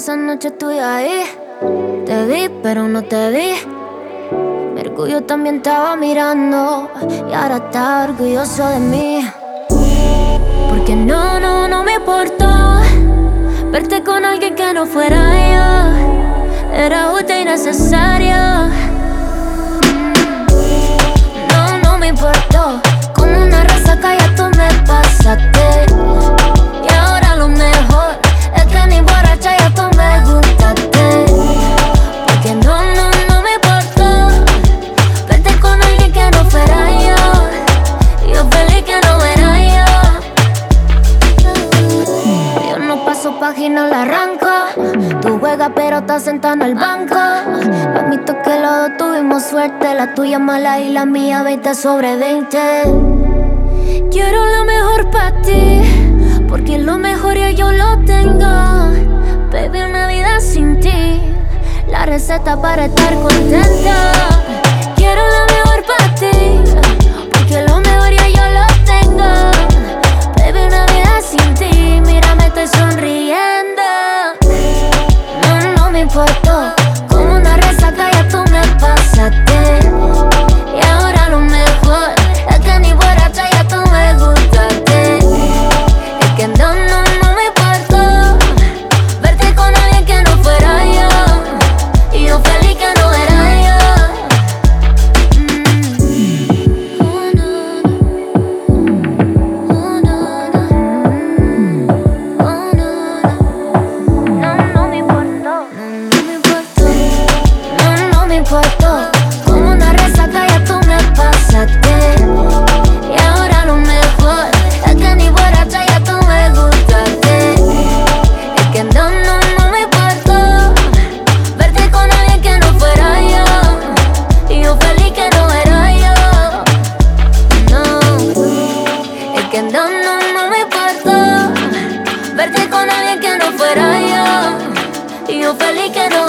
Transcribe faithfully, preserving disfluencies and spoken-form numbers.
esa noche estuve ahí. Te vi, pero no te vi. Mercurio también estaba mirando y ahora está orgulloso de mí. Porque no, no, no me importó verte con alguien que no fuera yo. Era justo y necesario. No, no me importó. Como una resaca ya tú me pasaste. Y ahora lo mejor es que ni borracha ya tú me gustaste. Porque no, no, no me importó verte con alguien que no fuera yo. Yo feliz que no era yo. Yo no paso página, la arranco. Tú juegas pero estás sentado en el banco. Admito que los dos tuvimos suerte. La tuya mala y la mía veinte sobre veinte. Quiero lo mejor para ti, porque lo mejor ya yo lo tengo. Baby, una vida sin ti, la receta para estar contenta. Quiero lo mejor para ti, porque lo mejor ya yo lo tengo. Baby, una vida sin ti, mira me estoy sonriendo. No, no me importó, como una resaca ya tú me pasaste. Y ahora lo mejor es que ni borracha ya tú me gustaste. Es que no, no, no me importó verte con alguien que no fuera yo. Y yo feliz que no era yo. mm. Oh, no, no. Oh, no, no. Oh, no, no. No, no me importó. No, no me importó. No, no me importó. Como una resaca ya tú me pasaste. Y ahora lo mejor es que ni borracha ya tú me gustaste. Es que no, no, no me importó verte con alguien que no fuera yo. Y yo feliz que no era yo. No, es que no, no, no me importó verte con alguien que no fuera yo. Y yo feliz que no